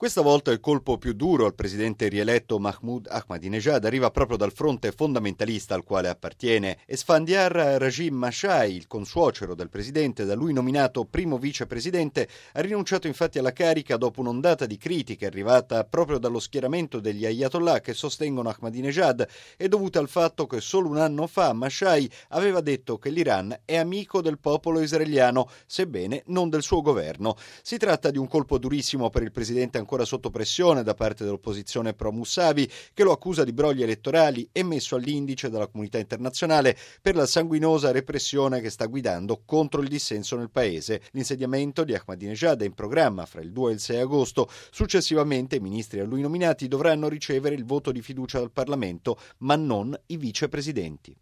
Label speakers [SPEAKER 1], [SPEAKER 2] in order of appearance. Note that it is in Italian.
[SPEAKER 1] Questa volta il colpo più duro al presidente rieletto Mahmoud Ahmadinejad arriva proprio dal fronte fondamentalista al quale appartiene. Esfandiar Rajim Mashai, il consuocero del presidente, da lui nominato primo vicepresidente, ha rinunciato infatti alla carica dopo un'ondata di critiche arrivata proprio dallo schieramento degli Ayatollah che sostengono Ahmadinejad e dovuta al fatto che solo un anno fa Mashai aveva detto che l'Iran è amico del popolo israeliano, sebbene non del suo governo. Si tratta di un colpo durissimo per il presidente ancora sotto pressione da parte dell'opposizione pro-Mousavi, che lo accusa di brogli elettorali e messo all'indice dalla comunità internazionale per la sanguinosa repressione che sta guidando contro il dissenso nel paese. L'insediamento di Ahmadinejad è in programma fra il 2 e il 6 agosto. Successivamente i ministri a lui nominati dovranno ricevere il voto di fiducia dal Parlamento, ma non i vicepresidenti.